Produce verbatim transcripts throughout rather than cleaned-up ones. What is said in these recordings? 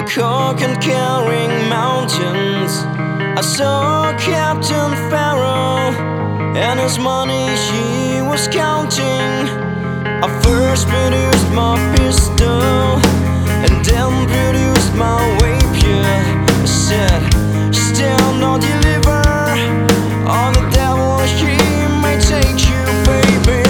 coke and carrying mountains. I saw Captain Pharaoh and his money he was counting. I first produced my pistol and then produced my rapier. I said, stand or deliver, or the devil he may take you, baby.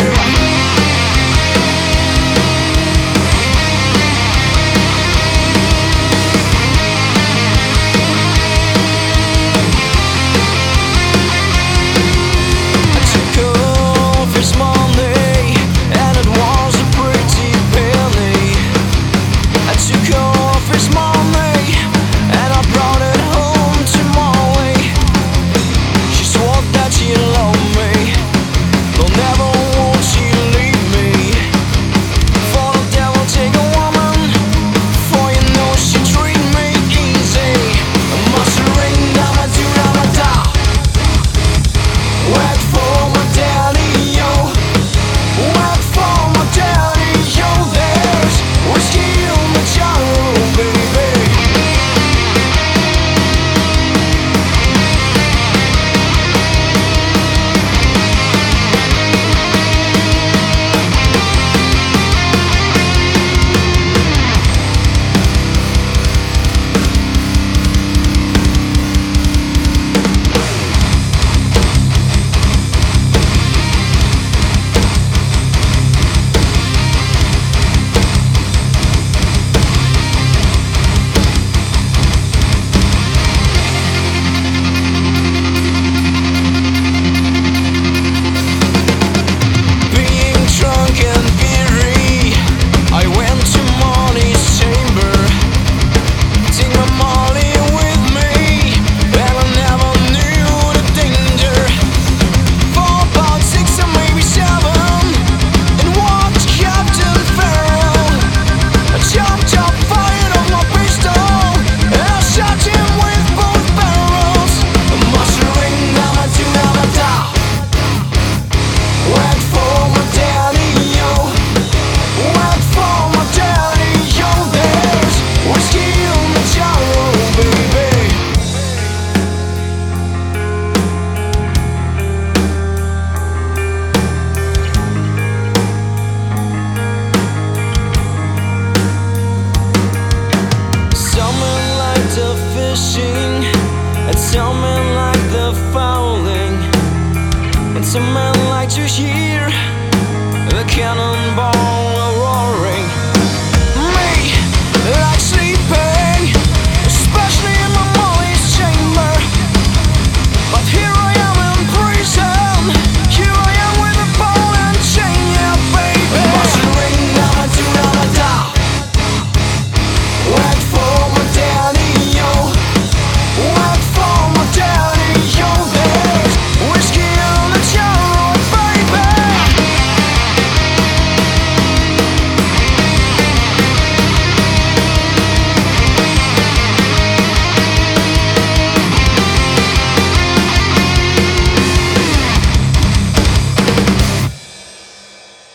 And some men like the fouling, and some men like to hear the cannonball.